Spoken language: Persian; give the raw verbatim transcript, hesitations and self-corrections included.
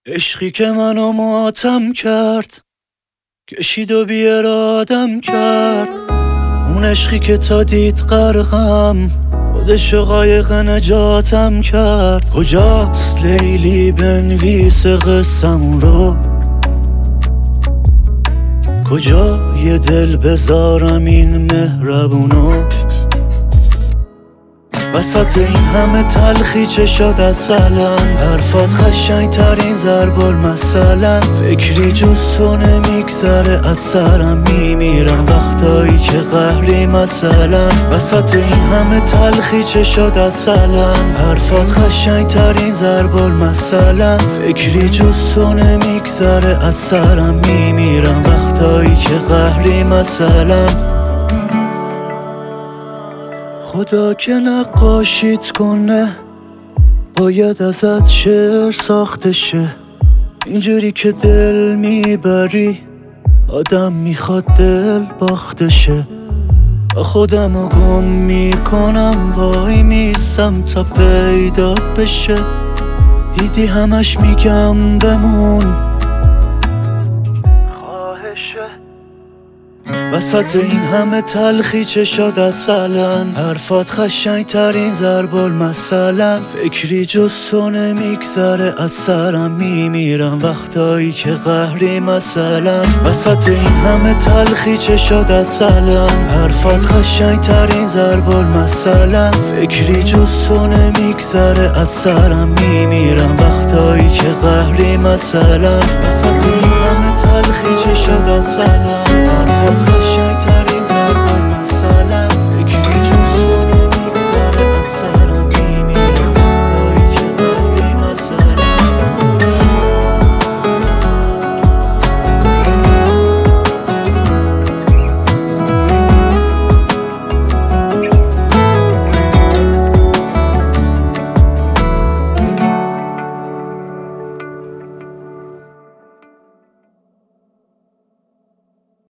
عشقی که منو ماتم کرد، کشید و بی ارادم کرد. اون عشقی که تا دید غرقم، خودشو قایق نجاتم کرد. کجاست لیلی بنویس قصم رو؟ کجا یه دل بذارم این مهربونو؟ وسط این همه تلخی چه شد اصلا؟ حرفات خشنگ ترین ضرب المثلا. فکری جز تو نمیگذره از سرم، میمیرم وقتایی که قهری مثلا. وسط این همه تلخی چه شد اصلا؟ حرفات خشنگ ترین ضرب المثلا. فکری جز تو نمیگذره از سرم، میمیرم وقتایی که قهری مثلا. خدا که نقاشیت کنه، باید ازت شعر ساخته شه. اینجوری که دل میبری، آدم میخواد دل باخته شه. خودمو گم میکنم، وای میستم تا پیدا بشه. دیدی همش میگم بمون، خواهشه. وسط این همه تلخی چه شد اصلا؟ حرفات خشنگ ترین ضرب المثلا. فکری جز تو نمیگذره از سرم، میمیرم وقتایی که قهری مثلا. وسط این همه تلخی چه شد اصلا؟ حرفات خشنگ ترین ضرب المثلا. فکری جز تو نمیگذره از سرم، میمیرم وقتایی که قهری مثلا. وسط این همه تلخی چه شد اصلا؟ حرفات